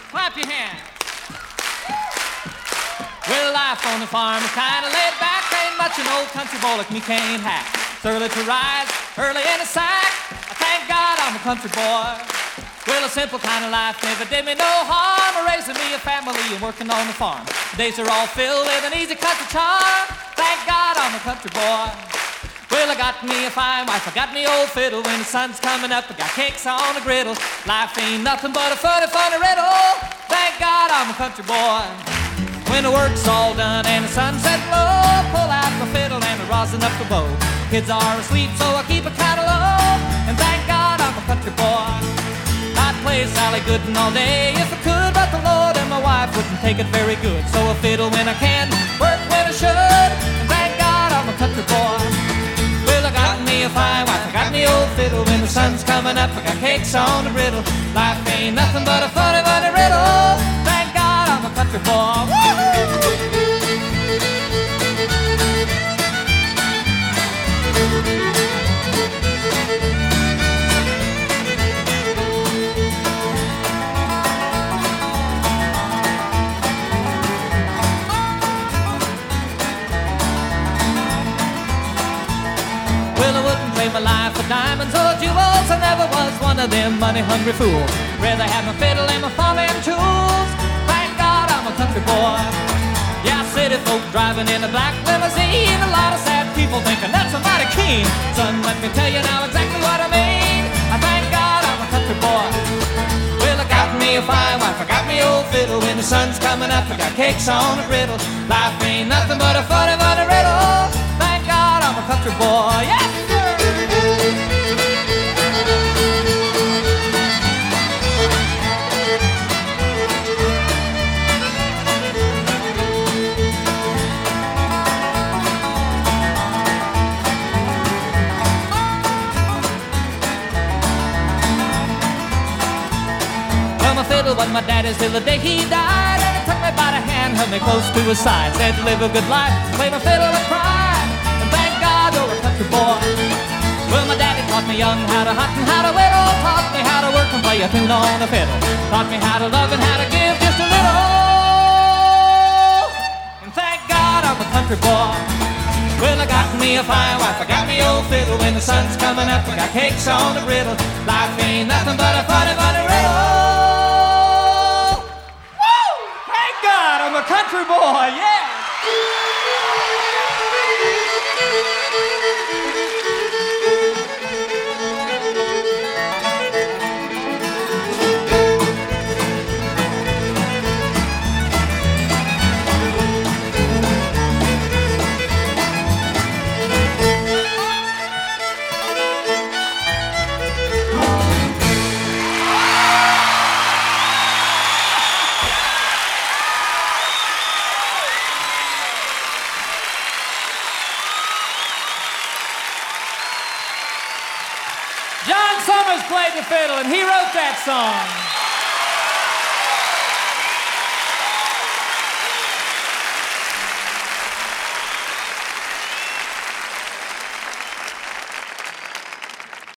Clap your hands. Well, life on the farm is kind of laid back. Ain't much an old country boy like me can't hack. It's early to rise, early in the sack. I thank God I'm a country boy. Well, a simple kind of life never did me no harm. Raising me a family and working on the farm. Days are all filled with an easy country charm. Thank God I'm a country boy. Well, I got me a fine wife, I got me old fiddle. When the sun's coming up, I got cakes on the griddle. Life ain't nothing but a funny, funny riddle. Thank God I'm a country boy. When the work's all done and the sunset low, pull out my fiddle and I rosin up the bow. Kids are asleep, so I keep it kind of low. And thank God I'm a country boy. I'd play Sally Gooden all day if I could, but the Lord and my wife wouldn't take it very good. So I fiddle when I can, work when I should. And thank God I'm a country boy. Well, I got me a fine wife, I got me old fiddle. When the sun's coming up, I got cakes on the griddle. Life ain't nothing but a funny, funny riddle. Thank God I'm a country boy. Woo-hoo! Well, I wouldn't trade my life for diamonds or jewels. I never was one of them money-hungry fools. Rather have my fiddle and my farming tools. Thank God I'm a country boy. Yeah, city folk driving in a black limousine. A lot of sad people thinking that's a mighty keen. Son, let me tell you now exactly what I mean. I thank God I'm a country boy. Well, I got me a fine wife, I got me old fiddle. When the sun's coming up, I got cakes on the griddle. Life ain't nothing but a funny, funny riddle. Thank God I'm a country boy. Yes, sir! Well, my fiddle was my daddy's till the day he died. And he took me by the hand, held me close to his side. Said to live a good life, play my fiddle and cry. You're a country boy. Well, my daddy taught me young how to hunt and how to whittle. Taught me how to work and play a tune on the fiddle. Taught me how to love and how to give just a little. And thank God I'm a country boy. Well, I got me a fine wife, I got me old fiddle. When the sun's coming up, I got cakes on the griddle. Life ain't nothing but a funny, funny riddle. Woo! Thank God I'm a country boy, yeah! John Summers played the fiddle, and he wrote that song.